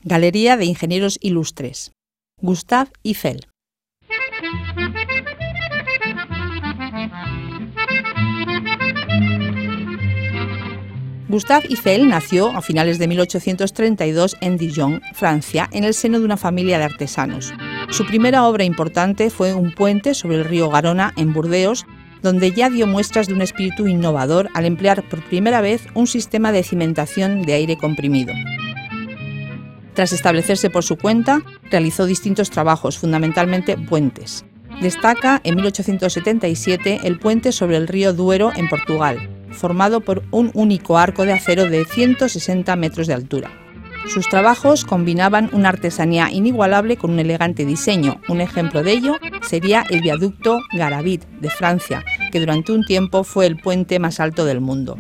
Galería de Ingenieros Ilustres. Gustave Eiffel. Gustave Eiffel nació a finales de 1832 en Dijon, Francia, en el seno de una familia de artesanos. Su primera obra importante fue un puente sobre el río Garona en Burdeos, donde ya dio muestras de un espíritu innovador al emplear por primera vez un sistema de cimentación de aire comprimido. Tras establecerse por su cuenta, realizó distintos trabajos, fundamentalmente puentes. Destaca en 1877 el puente sobre el río Duero en Portugal, formado por un único arco de acero de 160 metros de altura. Sus trabajos combinaban una artesanía inigualable con un elegante diseño. Un ejemplo de ello sería el viaducto Garabit de Francia, que durante un tiempo fue el puente más alto del mundo.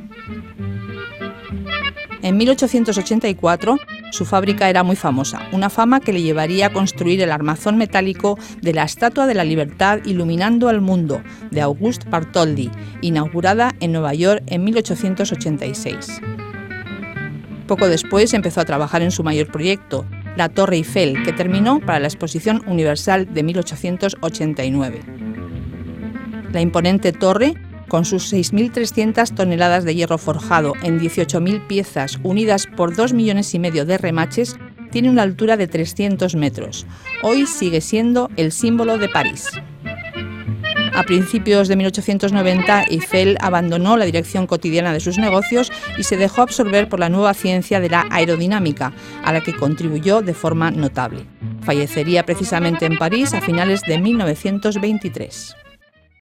En 1884, su fábrica era muy famosa, una fama que le llevaría a construir el armazón metálico de la Estatua de la Libertad iluminando al mundo, de Auguste Bartholdi, inaugurada en Nueva York en 1886. Poco después empezó a trabajar en su mayor proyecto, la Torre Eiffel, que terminó para la Exposición Universal de 1889. La imponente torre, con sus 6.300 toneladas de hierro forjado en 18.000 piezas unidas por 2,5 millones de remaches, tiene una altura de 300 metros. Hoy sigue siendo el símbolo de París. A principios de 1890, Eiffel abandonó la dirección cotidiana de sus negocios y se dejó absorber por la nueva ciencia de la aerodinámica, a la que contribuyó de forma notable. Fallecería precisamente en París a finales de 1923.